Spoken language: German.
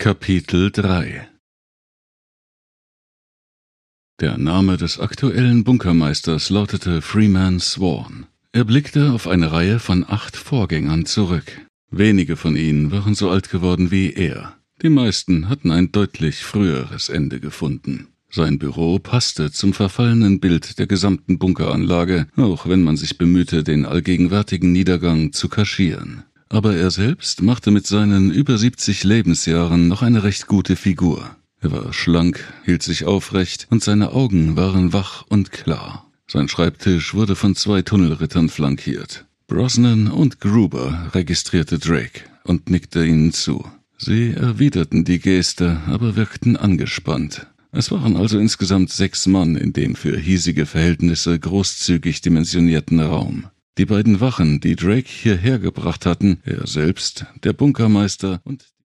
Kapitel 3 Der Name des aktuellen Bunkermeisters lautete Freeman Sworn. Er blickte auf eine Reihe von 8 Vorgängern zurück. Wenige von ihnen waren so alt geworden wie er. Die meisten hatten ein deutlich früheres Ende gefunden. Sein Büro passte zum verfallenen Bild der gesamten Bunkeranlage, auch wenn man sich bemühte, den allgegenwärtigen Niedergang zu kaschieren. Aber er selbst machte mit seinen über 70 Lebensjahren noch eine recht gute Figur. Er war schlank, hielt sich aufrecht und seine Augen waren wach und klar. Sein Schreibtisch wurde von 2 Tunnelrittern flankiert. Brosnan und Gruber registrierte Drake und nickte ihnen zu. Sie erwiderten die Geste, aber wirkten angespannt. Es waren also insgesamt 6 Mann in dem für hiesige Verhältnisse großzügig dimensionierten Raum. Die beiden Wachen, die Drake hierher gebracht hatten, er selbst, der Bunkermeister und